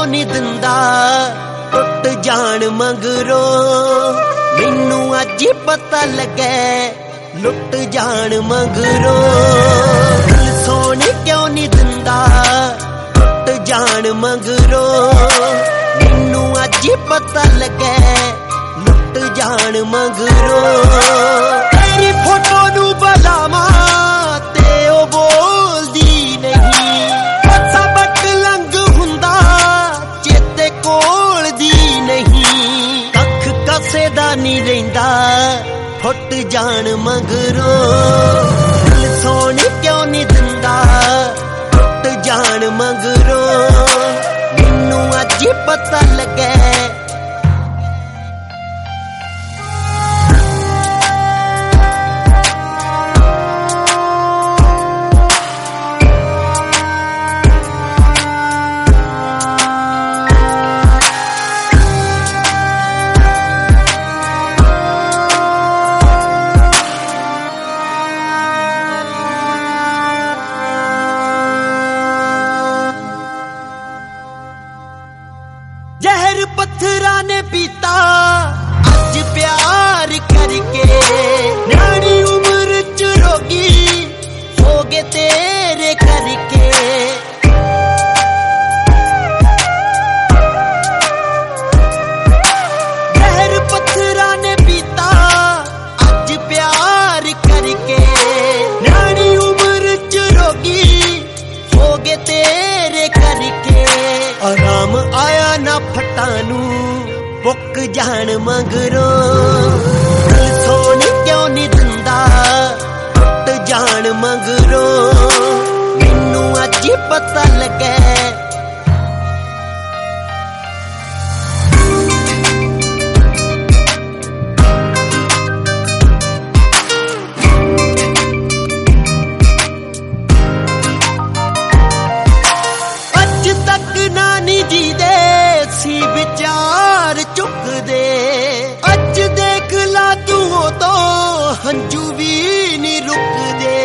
क्यों नहीं दिंदा टुट जान मगरों मैनू अज पता लगे लुट जान मगरों दिल सोने क्यों नहीं दिंदा टुट जान मगरों मैनू अज पता लगे लुट जान मगरों तेरी फोटो नू बलावा ते ओ बोलदी नहीं सबक लंघ हुंदा चेते कोल दी नहीं कख कसे दा नहीं रहिंदा फुट जान मगरों दिल सोने क्यों नहीं दिंदा टुट जान मगरों मैनू अज पता लगे जहर पत्थरा ने पीता अज प्यार करके न्याणी उम्र च रोगी हो गए तेरे करके जहर पत्थरा ने पीता अज प्यार करके न्याणी उम्र च रोगी हो गए तेरे करके आराम आया ना फटानू बुक जान मगरों दिल सोने क्यों नहीं दिंदा टुट जान मगरों मैनू अज पता लगे विचार चुक दे अज देख ला तू तो हंजू भी नहीं रुक दे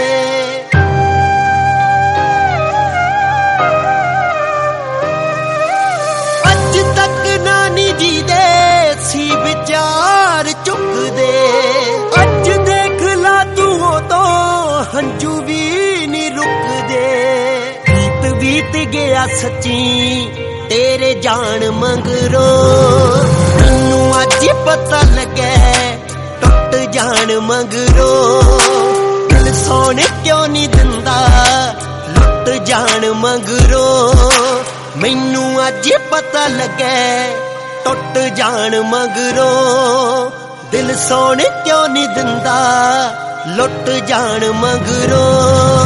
अज तक नानी जी दे सी विचार चुक दे अज देख ला तू तो हंजू भी नहीं रुक दे बीत बीत गया सच्ची तेरे जान मगरों मैनू अज पता लगे टुट जान मगरों दिल सोने क्यों नहीं दिंदा लुट जान मगरों मैनू अज पता लगे टुट जान मगरों दिल सोने क्यों नहीं दिंदा लुट जान मगरों